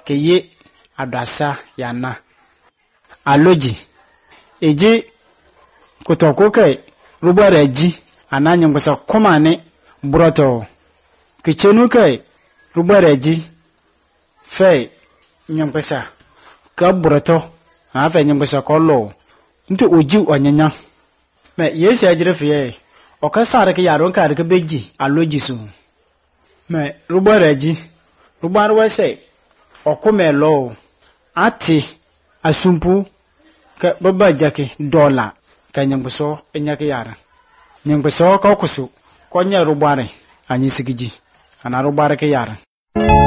ke ye adasa yana aloji eji kutoko kai rubare ji ananyin kusa kuma ne broto kichenu kai rubare ji fe nyamkusa ka broto na fe nyamkusa kollo nti oji onyanya me yesu ajire fiye o ka sare ke yaron ka ke beji aloji su me rubare ji rubare wese okumelo ati asumpu ka baba jake dola ka nyamkuso enyake yara nyamkuso ka kusu konya rubare anyi sigiji ana rubare ke yara